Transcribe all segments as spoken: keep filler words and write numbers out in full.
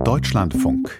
Deutschlandfunk.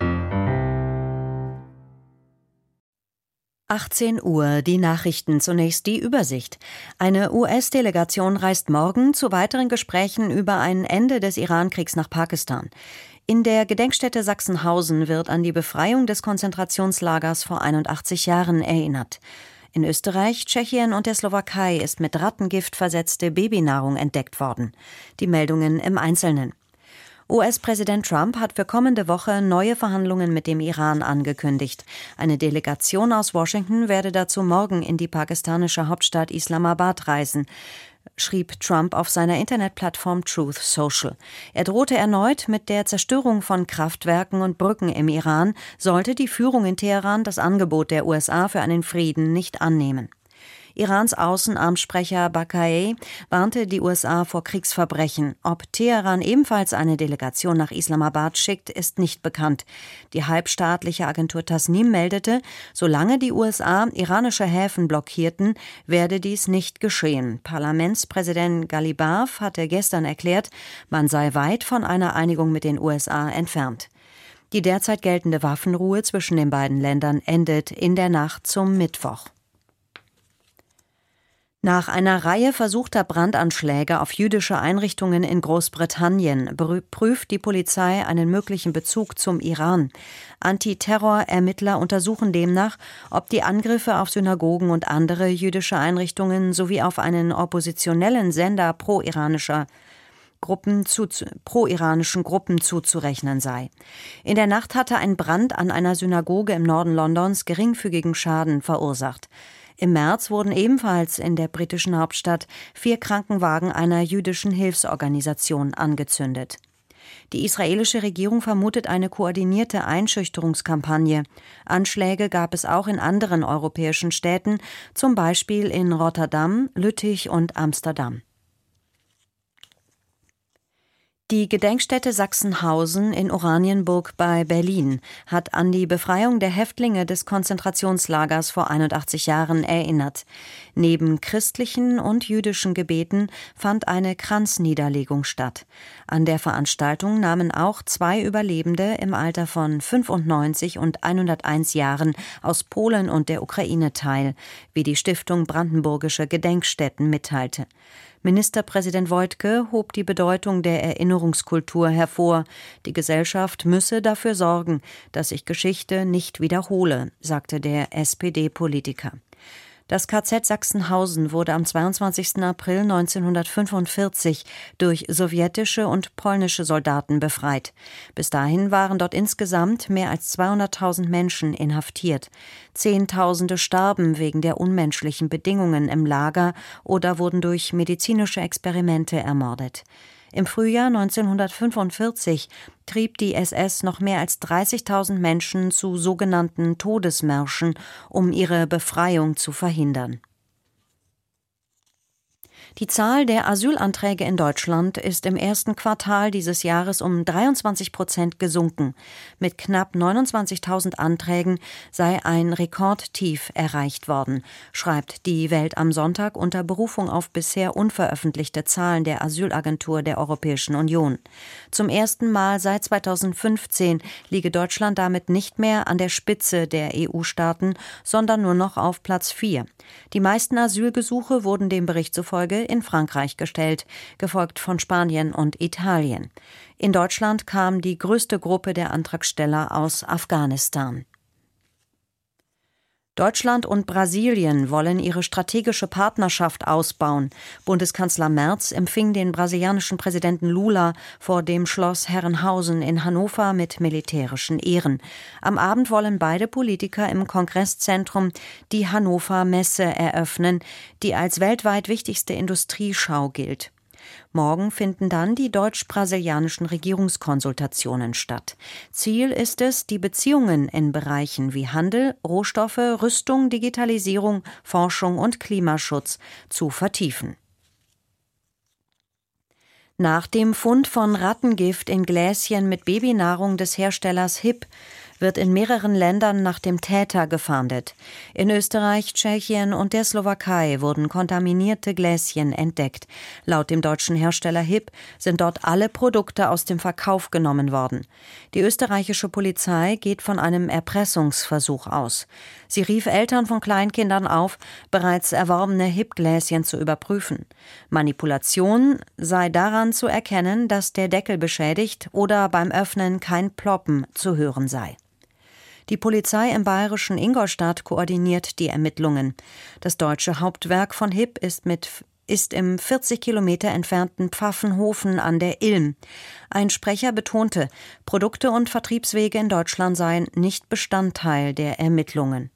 achtzehn Uhr, die Nachrichten, zunächst die Übersicht. Eine U S-Delegation reist morgen zu weiteren Gesprächen über ein Ende des Iran-Kriegs nach Pakistan. In der Gedenkstätte Sachsenhausen wird an die Befreiung des Konzentrationslagers vor einundachtzig Jahren erinnert. In Österreich, Tschechien und der Slowakei ist mit Rattengift versetzte Babynahrung entdeckt worden. Die Meldungen im Einzelnen. U S-Präsident Trump hat für kommende Woche neue Verhandlungen mit dem Iran angekündigt. Eine Delegation aus Washington werde dazu morgen in die pakistanische Hauptstadt Islamabad reisen, schrieb Trump auf seiner Internetplattform Truth Social. Er drohte erneut mit der Zerstörung von Kraftwerken und Brücken im Iran, sollte die Führung in Teheran das Angebot der U S A für einen Frieden nicht annehmen. Irans Außenamtssprecher Baqaei warnte die U S A vor Kriegsverbrechen. Ob Teheran ebenfalls eine Delegation nach Islamabad schickt, ist nicht bekannt. Die halbstaatliche Agentur Tasnim meldete, solange die U S A iranische Häfen blockierten, werde dies nicht geschehen. Parlamentspräsident Ghalibaf hatte gestern erklärt, man sei weit von einer Einigung mit den U S A entfernt. Die derzeit geltende Waffenruhe zwischen den beiden Ländern endet in der Nacht zum Mittwoch. Nach einer Reihe versuchter Brandanschläge auf jüdische Einrichtungen in Großbritannien prüft die Polizei einen möglichen Bezug zum Iran. Antiterror-Ermittler untersuchen demnach, ob die Angriffe auf Synagogen und andere jüdische Einrichtungen sowie auf einen oppositionellen Sender pro-iranischer Gruppen zu, pro-iranischen Gruppen zuzurechnen sei. In der Nacht hatte ein Brand an einer Synagoge im Norden Londons geringfügigen Schaden verursacht. Im März wurden ebenfalls in der britischen Hauptstadt vier Krankenwagen einer jüdischen Hilfsorganisation angezündet. Die israelische Regierung vermutet eine koordinierte Einschüchterungskampagne. Anschläge gab es auch in anderen europäischen Städten, zum Beispiel in Rotterdam, Lüttich und Amsterdam. Die Gedenkstätte Sachsenhausen in Oranienburg bei Berlin hat an die Befreiung der Häftlinge des Konzentrationslagers vor einundachtzig Jahren erinnert. Neben christlichen und jüdischen Gebeten fand eine Kranzniederlegung statt. An der Veranstaltung nahmen auch zwei Überlebende im Alter von fünfundneunzig und hunderteins Jahren aus Polen und der Ukraine teil, wie die Stiftung Brandenburgische Gedenkstätten mitteilte. Ministerpräsident Woidke hob die Bedeutung der Erinnerungskultur hervor. Die Gesellschaft müsse dafür sorgen, dass sich Geschichte nicht wiederhole, sagte der S P D-Politiker. Das K Z Sachsenhausen wurde am zweiundzwanzigsten April neunzehnhundertfünfundvierzig durch sowjetische und polnische Soldaten befreit. Bis dahin waren dort insgesamt mehr als zweihunderttausend Menschen inhaftiert. Zehntausende starben wegen der unmenschlichen Bedingungen im Lager oder wurden durch medizinische Experimente ermordet. Im Frühjahr neunzehnhundertfünfundvierzig trieb die S S noch mehr als dreißigtausend Menschen zu sogenannten Todesmärschen, um ihre Befreiung zu verhindern. Die Zahl der Asylanträge in Deutschland ist im ersten Quartal dieses Jahres um dreiundzwanzig Prozent gesunken. Mit knapp neunundzwanzigtausend Anträgen sei ein Rekordtief erreicht worden, schreibt die Welt am Sonntag unter Berufung auf bisher unveröffentlichte Zahlen der Asylagentur der Europäischen Union. Zum ersten Mal seit zweitausendfünfzehn liege Deutschland damit nicht mehr an der Spitze der E U-Staaten, sondern nur noch auf Platz vier. Die meisten Asylgesuche wurden dem Bericht zufolge in Frankreich gestellt, gefolgt von Spanien und Italien. In Deutschland kam die größte Gruppe der Antragsteller aus Afghanistan. Deutschland und Brasilien wollen ihre strategische Partnerschaft ausbauen. Bundeskanzler Merz empfing den brasilianischen Präsidenten Lula vor dem Schloss Herrenhausen in Hannover mit militärischen Ehren. Am Abend wollen beide Politiker im Kongresszentrum die Hannover Messe eröffnen, die als weltweit wichtigste Industrieschau gilt. Morgen finden dann die deutsch-brasilianischen Regierungskonsultationen statt. Ziel ist es, die Beziehungen in Bereichen wie Handel, Rohstoffe, Rüstung, Digitalisierung, Forschung und Klimaschutz zu vertiefen. Nach dem Fund von Rattengift in Gläschen mit Babynahrung des Herstellers H I P wird in mehreren Ländern nach dem Täter gefahndet. In Österreich, Tschechien und der Slowakei wurden kontaminierte Gläschen entdeckt. Laut dem deutschen Hersteller H I P sind dort alle Produkte aus dem Verkauf genommen worden. Die österreichische Polizei geht von einem Erpressungsversuch aus. Sie rief Eltern von Kleinkindern auf, bereits erworbene H I P-Gläschen zu überprüfen. Manipulation sei daran zu erkennen, dass der Deckel beschädigt oder beim Öffnen kein Ploppen zu hören sei. Die Polizei im bayerischen Ingolstadt koordiniert die Ermittlungen. Das deutsche Hauptwerk von H I P ist mit ist im vierzig Kilometer entfernten Pfaffenhofen an der Ilm. Ein Sprecher betonte, Produkte und Vertriebswege in Deutschland seien nicht Bestandteil der Ermittlungen.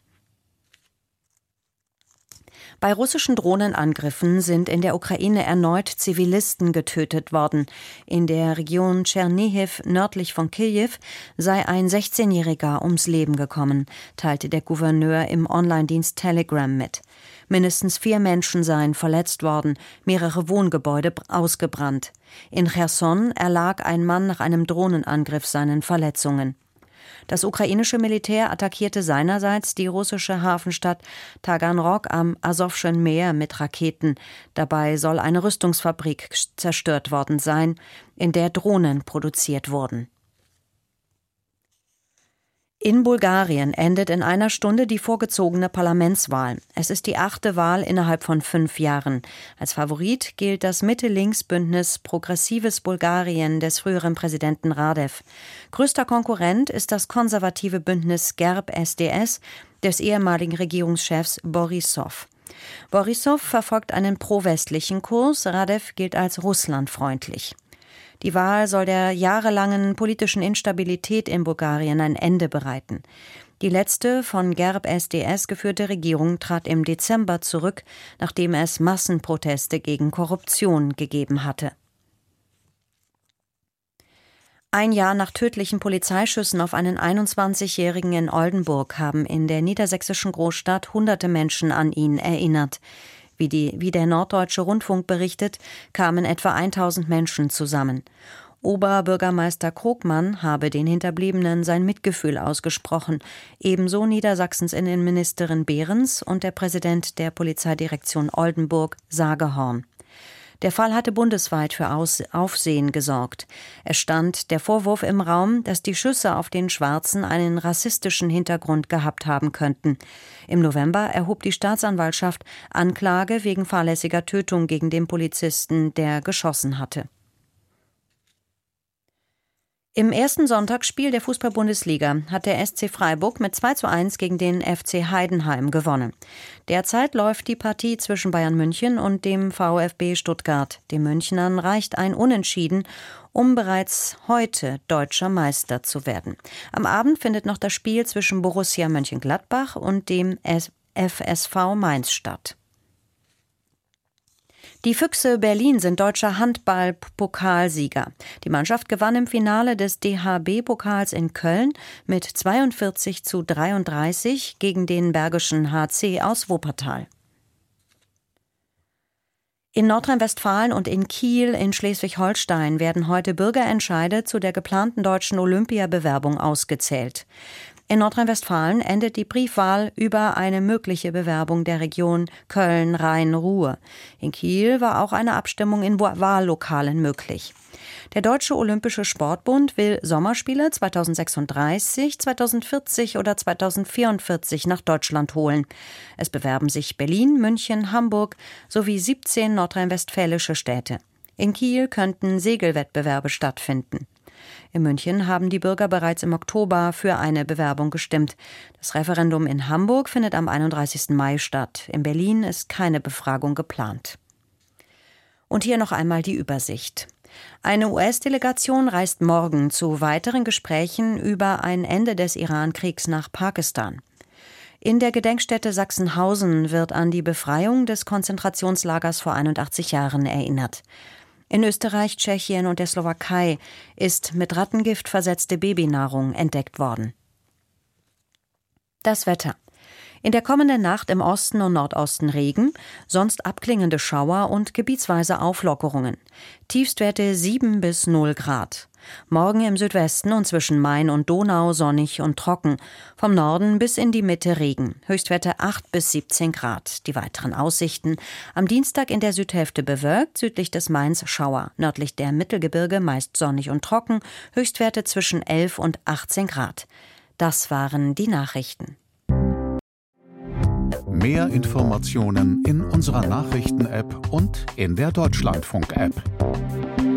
Bei russischen Drohnenangriffen sind in der Ukraine erneut Zivilisten getötet worden. In der Region Tschernihiw nördlich von Kiew sei ein sechzehnjähriger ums Leben gekommen, teilte der Gouverneur im Online-Dienst Telegram mit. Mindestens vier Menschen seien verletzt worden, mehrere Wohngebäude ausgebrannt. In Cherson erlag ein Mann nach einem Drohnenangriff seinen Verletzungen. Das ukrainische Militär attackierte seinerseits die russische Hafenstadt Taganrog am Asowschen Meer mit Raketen. Dabei soll eine Rüstungsfabrik zerstört worden sein, in der Drohnen produziert wurden. In Bulgarien endet in einer Stunde die vorgezogene Parlamentswahl. Es ist die achte Wahl innerhalb von fünf Jahren. Als Favorit gilt das Mitte-Links-Bündnis Progressives Bulgarien des früheren Präsidenten Radev. Größter Konkurrent ist das konservative Bündnis Gerb S D S des ehemaligen Regierungschefs Borissow. Borissow verfolgt einen pro-westlichen Kurs, Radev gilt als russlandfreundlich. Die Wahl soll der jahrelangen politischen Instabilität in Bulgarien ein Ende bereiten. Die letzte von Gerb S D S geführte Regierung trat im Dezember zurück, nachdem es Massenproteste gegen Korruption gegeben hatte. Ein Jahr nach tödlichen Polizeischüssen auf einen einundzwanzigjährigen in Oldenburg haben in der niedersächsischen Großstadt hunderte Menschen an ihn erinnert. Wie, die, wie der Norddeutsche Rundfunk berichtet, kamen etwa tausend Menschen zusammen. Oberbürgermeister Krogmann habe den Hinterbliebenen sein Mitgefühl ausgesprochen, ebenso Niedersachsens Innenministerin Behrens und der Präsident der Polizeidirektion Oldenburg, Sagehorn. Der Fall hatte bundesweit für Aufsehen gesorgt. Es stand der Vorwurf im Raum, dass die Schüsse auf den Schwarzen einen rassistischen Hintergrund gehabt haben könnten. Im November erhob die Staatsanwaltschaft Anklage wegen fahrlässiger Tötung gegen den Polizisten, der geschossen hatte. Im ersten Sonntagsspiel der Fußball-Bundesliga hat der S C Freiburg mit zwei zu eins gegen den F C Heidenheim gewonnen. Derzeit läuft die Partie zwischen Bayern München und dem VfB Stuttgart. Den Münchnern reicht ein Unentschieden, um bereits heute deutscher Meister zu werden. Am Abend findet noch das Spiel zwischen Borussia Mönchengladbach und dem F S V Mainz statt. Die Füchse Berlin sind deutscher Handball-Pokalsieger. Die Mannschaft gewann im Finale des D H B-Pokals in Köln mit zweiundvierzig zu dreiunddreißig gegen den Bergischen H C aus Wuppertal. In Nordrhein-Westfalen und in Kiel in Schleswig-Holstein werden heute Bürgerentscheide zu der geplanten deutschen Olympiabewerbung ausgezählt. In Nordrhein-Westfalen endet die Briefwahl über eine mögliche Bewerbung der Region Köln-Rhein-Ruhr. In Kiel war auch eine Abstimmung in Wahllokalen möglich. Der Deutsche Olympische Sportbund will Sommerspiele zweitausendsechsunddreißig, zweitausendvierzig oder zweitausendvierundvierzig nach Deutschland holen. Es bewerben sich Berlin, München, Hamburg sowie siebzehn nordrhein-westfälische Städte. In Kiel könnten Segelwettbewerbe stattfinden. In München haben die Bürger bereits im Oktober für eine Bewerbung gestimmt. Das Referendum in Hamburg findet am einunddreißigsten Mai statt. In Berlin ist keine Befragung geplant. Und hier noch einmal die Übersicht. Eine U S-Delegation reist morgen zu weiteren Gesprächen über ein Ende des Iran-Kriegs nach Pakistan. In der Gedenkstätte Sachsenhausen wird an die Befreiung des Konzentrationslagers vor einundachtzig Jahren erinnert. In Österreich, Tschechien und der Slowakei ist mit Rattengift versetzte Babynahrung entdeckt worden. Das Wetter. In der kommenden Nacht im Osten und Nordosten Regen, sonst abklingende Schauer und gebietsweise Auflockerungen. Tiefstwerte sieben bis null Grad. Morgen im Südwesten und zwischen Main und Donau sonnig und trocken. Vom Norden bis in die Mitte Regen. Höchstwerte acht bis siebzehn Grad. Die weiteren Aussichten: am Dienstag in der Südhälfte bewölkt, südlich des Mains Schauer. Nördlich der Mittelgebirge meist sonnig und trocken. Höchstwerte zwischen elf und achtzehn Grad. Das waren die Nachrichten. Mehr Informationen in unserer Nachrichten-App und in der Deutschlandfunk-App.